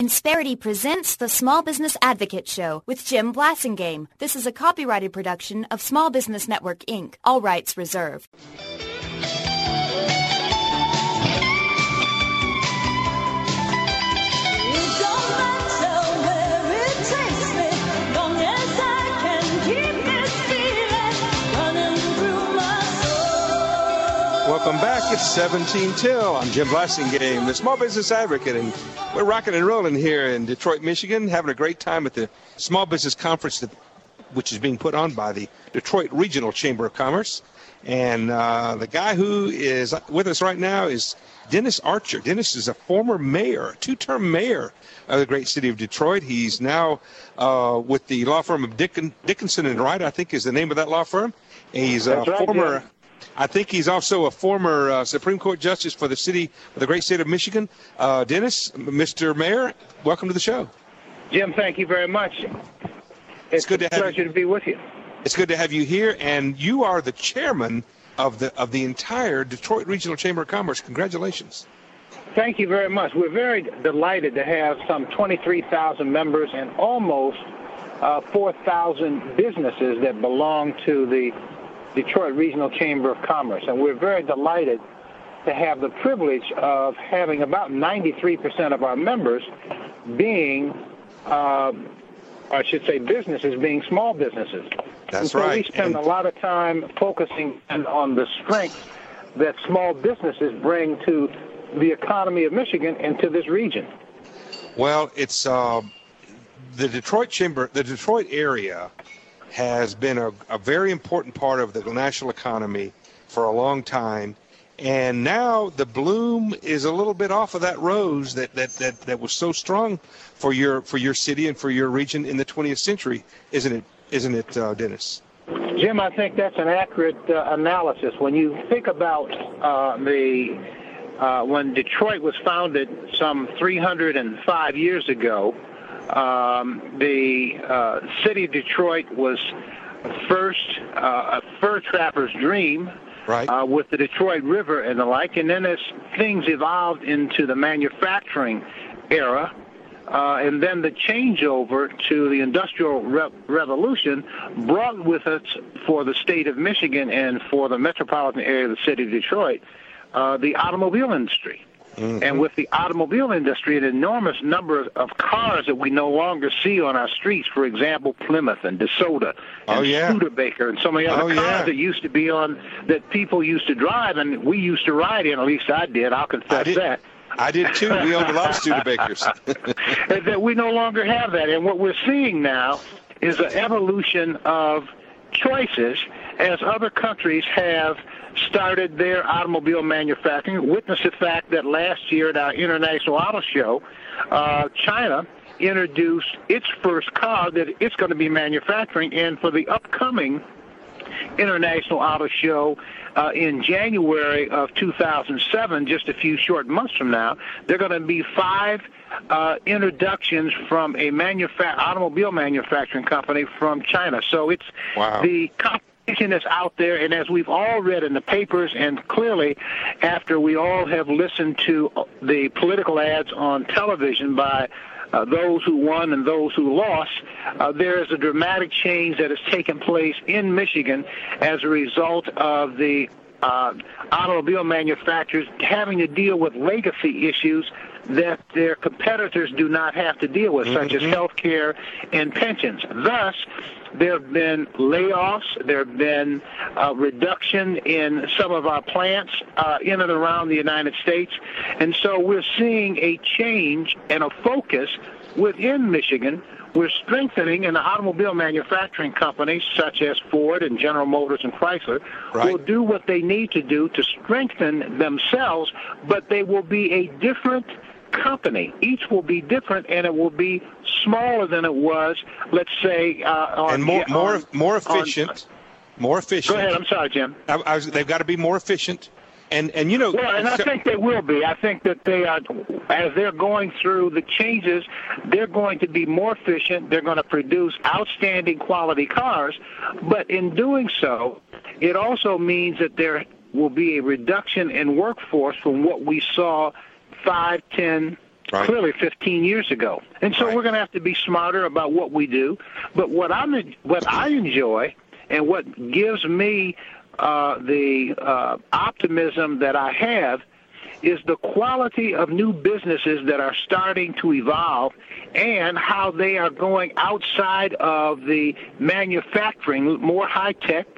Insperity presents the Small Business Advocate Show with Jim Blasingame. This is a copyrighted production of Small Business Network, Inc. All rights reserved. Welcome back. It's 17 till. I'm Jim Blasingame, the Small Business Advocate, and we're rocking and rolling here in Detroit, Michigan, having a great time at the Small Business Conference, which is being put on by the Detroit Regional Chamber of Commerce. And the guy who is with us right now is Dennis Archer. Dennis is a former mayor, two-term mayor of the great city of Detroit. He's now with the law firm of Dickinson and Wright, I think is the name of that law firm. He's a former... Yeah. I think he's also a former Supreme Court Justice for the great state of Michigan. Dennis, Mr. Mayor, welcome to the show. Jim, thank you very much. It's good to have pleasure to be with you. It's good to have you here, and you are the chairman of the entire Detroit Regional Chamber of Commerce. Congratulations. Thank you very much. We're very delighted to have some 23,000 members and almost 4,000 businesses that belong to the Detroit Regional Chamber of Commerce, and we're very delighted to have the privilege of having about 93% of our members being, businesses being small businesses. That's so right. We spend a lot of time focusing on the strength that small businesses bring to the economy of Michigan and to this region. Well, it's the Detroit Chamber, the Detroit area has been a very important part of the national economy for a long time, and now the bloom is a little bit off of that rose that was so strong for your city and for your region in the 20th century, isn't it, Dennis? Jim, I think that's an accurate analysis. When you think about when Detroit was founded some 305 years ago, the city of Detroit was first a fur trapper's dream, right, with the Detroit River and the like. And then as things evolved into the manufacturing era, and then the changeover to the Industrial Revolution brought with it for the state of Michigan and for the metropolitan area of the city of Detroit, the automobile industry. Mm-hmm. And with the automobile industry, an enormous number of cars that we no longer see on our streets, for example, Plymouth and DeSoto and Studebaker and so many other cars that used to be on, that people used to drive and we used to ride in, at least I did, I'll confess that. I did too. We owned a lot of Studebakers. That we no longer have that. And what we're seeing now is an evolution of choices as other countries have started their automobile manufacturing. Witness the fact that last year at our International Auto Show, China introduced its first car that it's going to be manufacturing, and for the upcoming International Auto Show in January of 2007, just a few short months from now, there are going to be 5 introductions from a automobile manufacturing company from China. So it's the competition is out there, and as we've all read in the papers, and clearly after we all have listened to the political ads on television by those who won and those who lost, there is a dramatic change that has taken place in Michigan as a result of the automobile manufacturers having to deal with legacy issues that their competitors do not have to deal with, such as health care and pensions. Thus, there have been layoffs, there have been reduction in some of our plants in and around the United States, and so we're seeing a change and a focus within Michigan. We're strengthening, and the automobile manufacturing companies such as Ford and General Motors and Chrysler will do what they need to do to strengthen themselves, but they will be a different company. Each will be different, and it will be smaller than it was, let's say, more efficient. More efficient. Go ahead. I'm sorry, Jim. They've got to be more efficient. And you know, well, and I think they will be. I think that they are, as they're going through the changes, they're going to be more efficient. They're going to produce outstanding quality cars. But in doing so, it also means that there will be a reduction in workforce from what we saw 5, 10, clearly 15 years ago. And so we're going to have to be smarter about what we do. But what I enjoy and what gives me the optimism that I have is the quality of new businesses that are starting to evolve and how they are going outside of the manufacturing, more high-tech,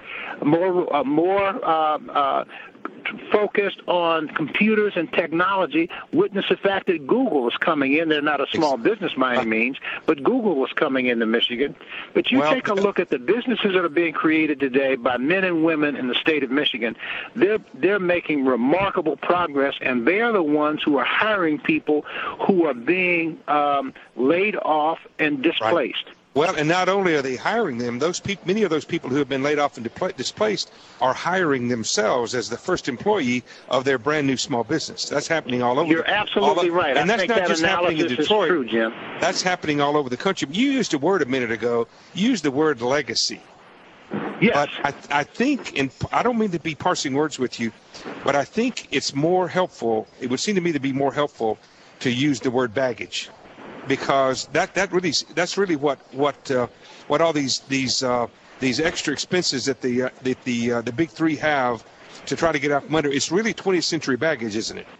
more focused on computers and technology. Witness the fact that Google is coming in. They're not a small business by any means, but Google was coming into Michigan. But you take a look at the businesses that are being created today by men and women in the state of Michigan. They're making remarkable progress, and they are the ones who are hiring people who are being laid off and displaced. Right. Well, and not only are they hiring them, many of those people who have been laid off and displaced are hiring themselves as the first employee of their brand new small business. That's happening all over. You're absolutely right. And that's not just happening in Detroit. True, Jim. That's happening all over the country. You used a word a minute ago. You used the word legacy. Yes. But I think, and I don't mean to be parsing words with you, but I think it's more helpful. It would seem to me to be more helpful to use the word baggage. Because that's really what all these extra expenses that the big three have to try to get out from under. It's really 20th century baggage, isn't it?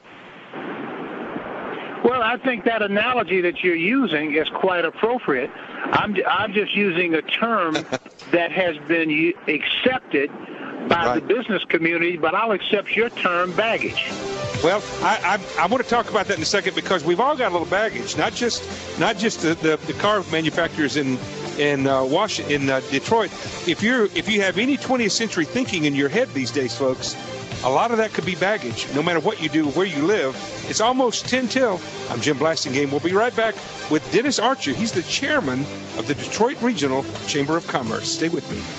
Well, I think that analogy that you're using is quite appropriate. I'm just using a term that has been accepted by the business community, but I'll accept your term, baggage. Well, I want to talk about that in a second because we've all got a little baggage, not just the car manufacturers in Detroit. If you have any 20th century thinking in your head these days, folks, a lot of that could be baggage. No matter what you do, where you live, it's almost 10 till. I'm Jim Blasingame. We'll be right back with Dennis Archer. He's the chairman of the Detroit Regional Chamber of Commerce. Stay with me.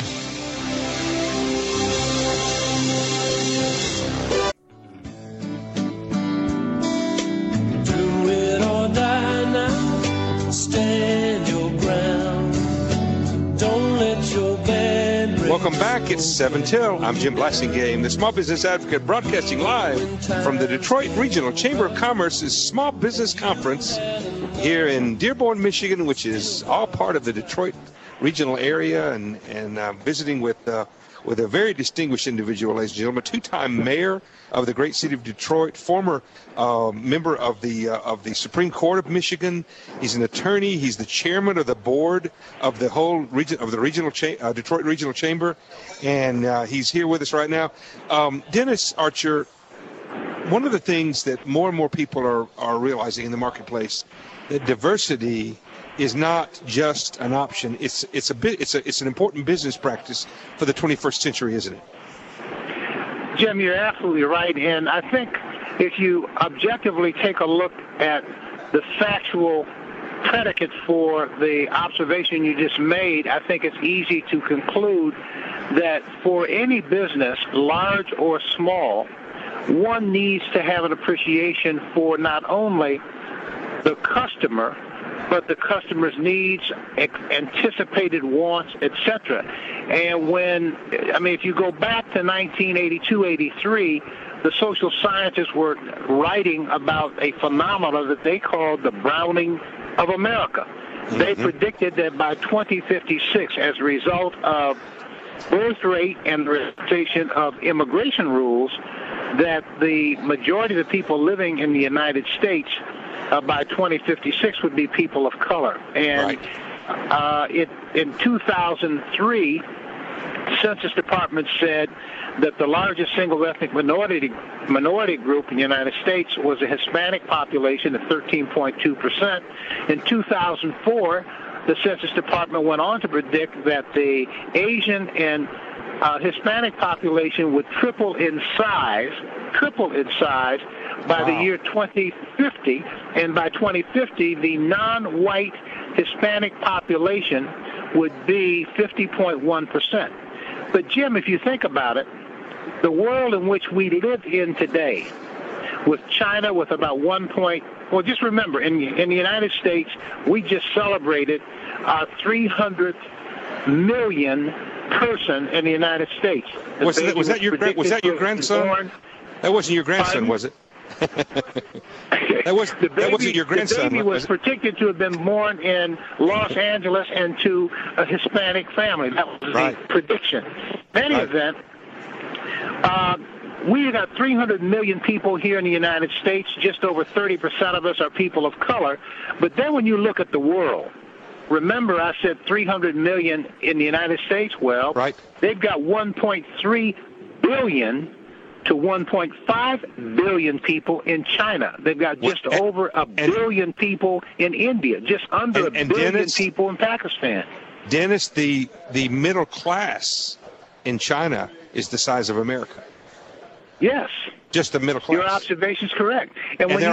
Welcome back. It's 7 till. I'm Jim Blasingame, the Small Business Advocate, broadcasting live from the Detroit Regional Chamber of Commerce's Small Business Conference here in Dearborn, Michigan, which is all part of the Detroit regional area, and visiting with a very distinguished individual, ladies and gentlemen, two-time mayor of the great city of Detroit, former member of the Supreme Court of Michigan. He's an attorney. He's the chairman of the board of the whole region of the Detroit Regional Chamber, and he's here with us right now. Dennis Archer, one of the things that more and more people are realizing in the marketplace, that diversity is not just an option. It's an important business practice for the 21st century, isn't it? Jim, you're absolutely right. And I think if you objectively take a look at the factual predicate for the observation you just made, I think it's easy to conclude that for any business, large or small, one needs to have an appreciation for not only the customer, but the customer's needs, anticipated wants, etc. And if you go back to 1982-83, the social scientists were writing about a phenomenon that they called the browning of America. Mm-hmm. They predicted that by 2056, as a result of birth rate and the relaxation of immigration rules, that the majority of the people living in the United States by 2056 would be people of color. And in 2003, the Census Department said that the largest single ethnic minority group in the United States was a Hispanic population of 13.2%. In 2004, the Census Department went on to predict that the Asian and Hispanic population would triple in size by the year 2050, and by 2050, the non-white Hispanic population would be 50.1%. But, Jim, if you think about it, the world in which we live in today, with China with about just remember, in the United States, we just celebrated our 300th million person in the United States. Was that your grandson? That wasn't your grandson, was it? That wasn't your grandson. The baby was predicted to have been born in Los Angeles and to a Hispanic family. That was the prediction. In any event, we got 300 million people here in the United States. Just over 30% of us are people of color. But then when you look at the world, remember I said 300 million in the United States? Well, they've got 1.3 billion to 1.5 billion people in China. They've got just over a billion people in India, just under a billion people in Pakistan. Dennis, the middle class in China is the size of America. Yes. Just the middle class. Your observation's correct. And when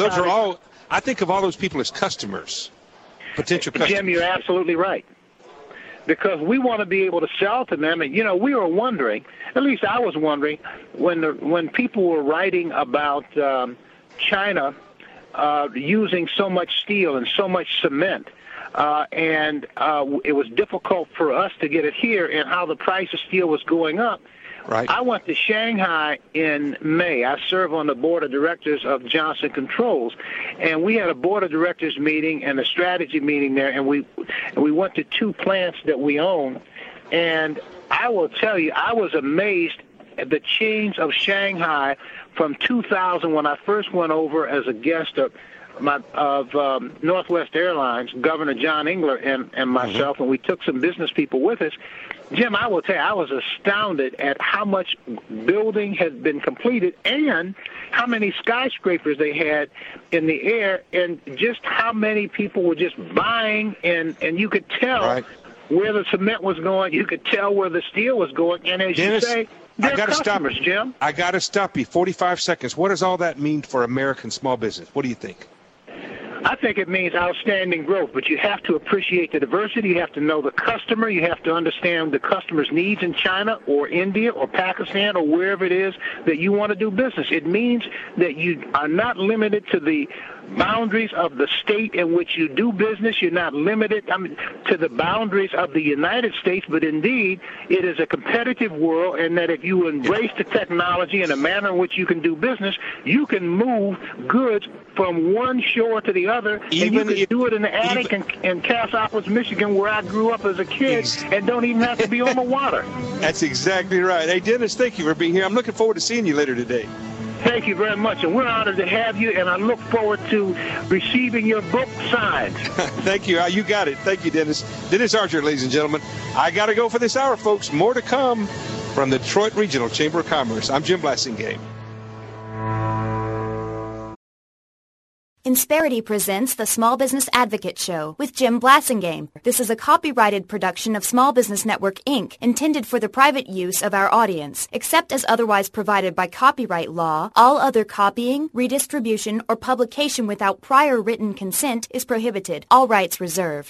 I think of all those people as customers, potential customers. Jim, you're absolutely right. Because we want to be able to sell to them. And, we were wondering, at least I was wondering, when people were writing about China using so much steel and so much cement, and it was difficult for us to get it here, and how the price of steel was going up. Right. I went to Shanghai in May. I serve on the board of directors of Johnson Controls, and we had a board of directors meeting and a strategy meeting there, and we went to two plants that we own. And I will tell you, I was amazed at the change of Shanghai from 2000, when I first went over as a guest of Northwest Airlines, Governor John Engler and myself, and we took some business people with us. Jim, I will tell you, I was astounded at how much building had been completed and how many skyscrapers they had in the air, and just how many people were just buying, and you could tell where the cement was going, you could tell where the steel was going, and as Dennis, you say, they're customers, Jim. I got to stop you. 45 seconds. What does all that mean for American small business? What do you think? I think it means outstanding growth, but you have to appreciate the diversity. You have to know the customer. You have to understand the customer's needs in China or India or Pakistan or wherever it is that you want to do business. It means that you are not limited to the boundaries of the state in which you do business. You're not limited to the boundaries of the United States, but indeed it is a competitive world, and that if you embrace the technology in a manner in which you can do business, you can move goods from one shore to the other, and you can do it in the attic in Cassopolis, Michigan, where I grew up as a kid, and don't even have to be on the water. That's exactly right. Hey, Dennis, thank you for being here. I'm looking forward to seeing you later today. Thank you very much, and we're honored to have you, and I look forward to receiving your book signed. Thank you. You got it. Thank you, Dennis. Dennis Archer, ladies and gentlemen. I got to go for this hour, folks. More to come from the Detroit Regional Chamber of Commerce. I'm Jim Blasingame. Insperity presents the Small Business Advocate Show with Jim Blasingame. This is a copyrighted production of Small Business Network, Inc., intended for the private use of our audience. Except as otherwise provided by copyright law, all other copying, redistribution, or publication without prior written consent is prohibited. All rights reserved.